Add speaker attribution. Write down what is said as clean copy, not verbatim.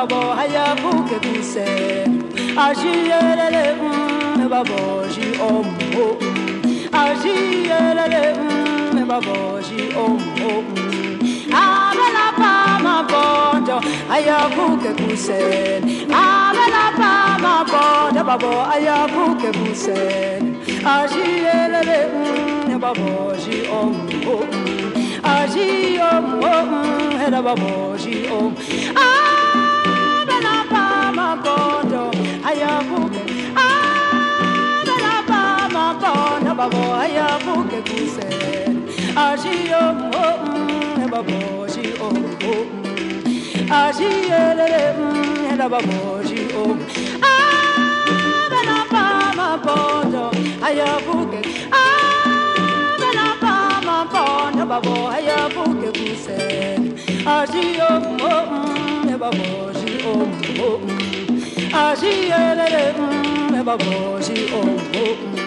Speaker 1: babo haya buke kuse ajiyelele babo ji omo ajiyelele babo ji omo abela pa ma bodo haya buke kuse abela pa ma bodo babo haya buke kuse ajiyelele babo ji omo aji omo hera babo ji omo abela pa ma bodo haya buke abela pa ma bodo babo haya buke kuse aji omo babo ji omo aji elele hera babo ji omo abela pa ma bodo haya buke babo haya buke kuse aji omo babo ji omo aji elele babo ji omo